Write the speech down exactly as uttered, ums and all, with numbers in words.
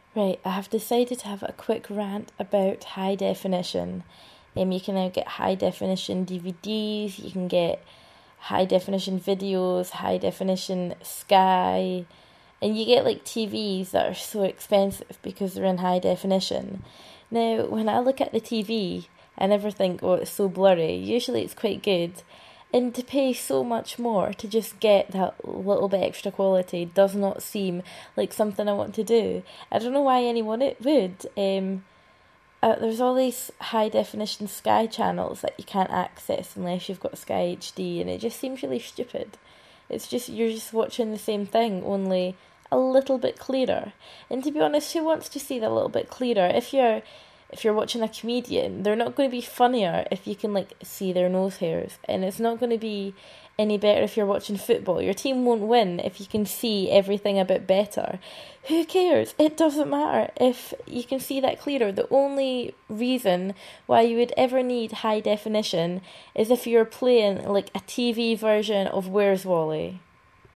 Right, I have decided to have a quick rant about high definition. Um, you can now get high definition D V Ds, you can get high definition videos, high definition Sky, and you get like T Vs that are so expensive because they're in high definition. Now, when I look at the T V, I never think, oh, it's so blurry. Usually it's quite good. And to pay so much more to just get that little bit extra quality does not seem like something I want to do. I don't know why anyone it would. Um, uh, there's all these high definition Sky channels that you can't access unless you've got Sky H D, and it just seems really stupid. It's just, you're just watching the same thing, only a little bit clearer. And to be honest, who wants to see that a little bit clearer? If you're if you're watching a comedian, they're not going to be funnier if you can like see their nose hairs, and it's not going to be any better if you're watching football. Your team won't win if you can see everything a bit better. Who cares? It doesn't matter if you can see that clearer. The only reason why you would ever need high definition is if you're playing like a T V version of Where's Wally.